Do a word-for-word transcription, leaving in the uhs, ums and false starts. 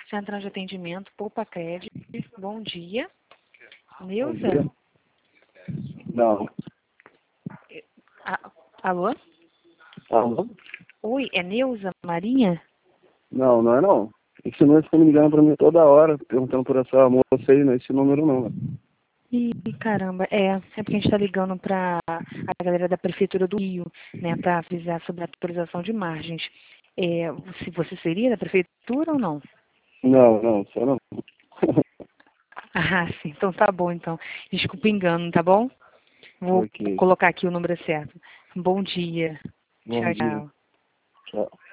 Central de Atendimento, Poupa Crédito. Bom dia. Bom Neuza? dia. Não. A- Alô? Alô? Oi, é Neuza Marinha? Não, não é não. Esse número fica me ligando pra mim toda hora, perguntando por essa moça aí, não é esse número não. Ih, caramba, é, é porque a gente está ligando para a galera da Prefeitura do Rio, né, para avisar sobre a atualização de margens. É, se você seria da Prefeitura ou não? Não, não, só não. Ah, sim, então tá bom, então. Desculpa o engano, tá bom? Vou Ok. colocar aqui o número certo. Bom dia. Bom Tchau, dia. tchau. Tchau.